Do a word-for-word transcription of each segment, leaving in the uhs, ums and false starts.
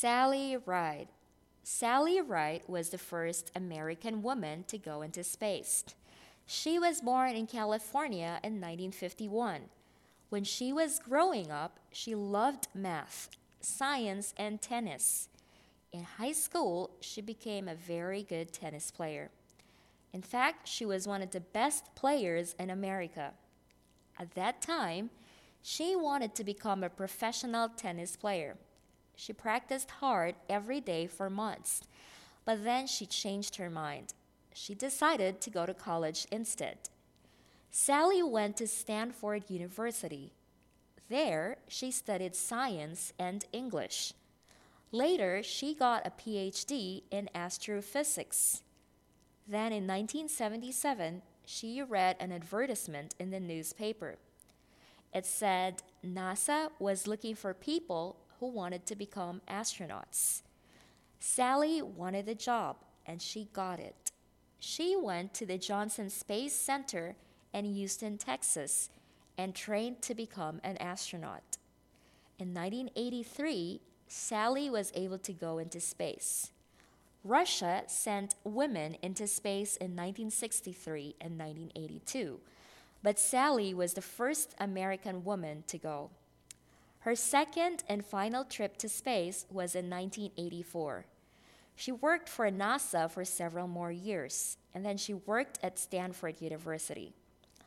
Sally Ride. Sally Ride was the first American woman to go into space. She was born in California in nineteen fifty-one. When she was growing up, she loved math, science, and tennis. In high school, she became a very good tennis player. In fact, she was one of the best players in America. At that time, she wanted to become a professional tennis player. She practiced hard every day for months, but then she changed her mind. She decided to go to college instead. Sally went to Stanford University. There, she studied science and English. Later, she got a P H D in astrophysics. Then in nineteen seventy-seven, she read an advertisement in the newspaper. It said NASA was looking for people who wanted to become astronauts. Sally wanted the job, and she got it. She went to the Johnson Space Center in Houston, Texas, and trained to become an astronaut. In nineteen eighty-three, Sally was able to go into space. Russia sent women into space in nineteen sixty-three and nineteen eighty-two, but Sally was the first American woman to go. Her second and final trip to space was in nineteen eighty-four. She worked for NASA for several more years, and then she worked at Stanford University.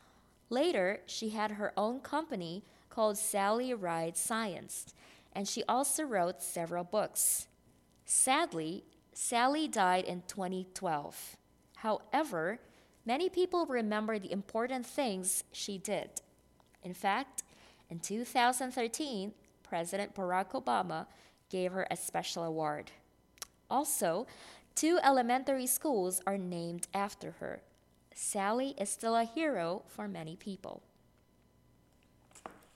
Later, she had her own company called Sally Ride Science, and she also wrote several books. Sadly, Sally died in twenty twelve. However, many people remember the important things she did. In fact, in two thousand thirteen, President Barack Obama gave her a special award. Also, two elementary schools are named after her. Sally is still a hero for many people.